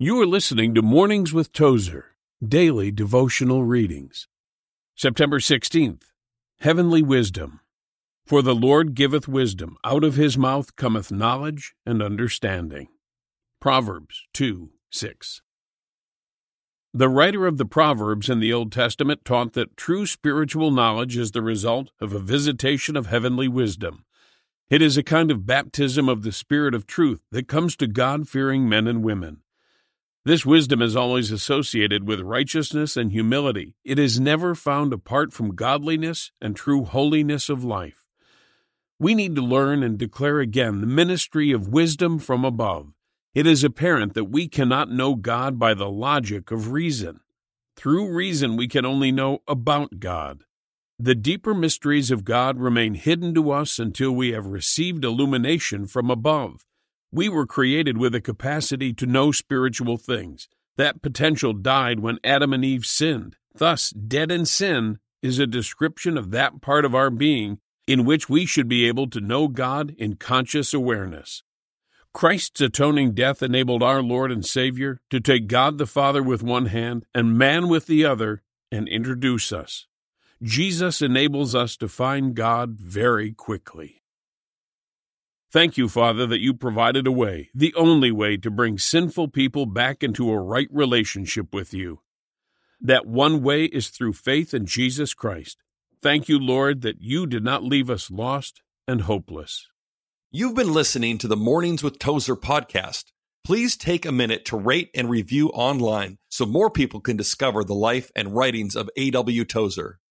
You are listening to Mornings with Tozer, daily devotional readings. September 16th, Heavenly Wisdom. For the Lord giveth wisdom, out of his mouth cometh knowledge and understanding. Proverbs 2:6. The writer of the Proverbs in the Old Testament taught that true spiritual knowledge is the result of a visitation of heavenly wisdom. It is a kind of baptism of the Spirit of truth that comes to God-fearing men and women. This wisdom is always associated with righteousness and humility. It is never found apart from godliness and true holiness of life. We need to learn and declare again the ministry of wisdom from above. It is apparent that we cannot know God by the logic of reason. Through reason, we can only know about God. The deeper mysteries of God remain hidden to us until we have received illumination from above. We were created with a capacity to know spiritual things. That potential died when Adam and Eve sinned. Thus, dead in sin is a description of that part of our being in which we should be able to know God in conscious awareness. Christ's atoning death enabled our Lord and Savior to take God the Father with one hand and man with the other and introduce us. Jesus enables us to find God very quickly. Thank you, Father, that you provided a way, the only way to bring sinful people back into a right relationship with you. That one way is through faith in Jesus Christ. Thank you, Lord, that you did not leave us lost and hopeless. You've been listening to the Mornings with Tozer podcast. Please take a minute to rate and review online so more people can discover the life and writings of A.W. Tozer.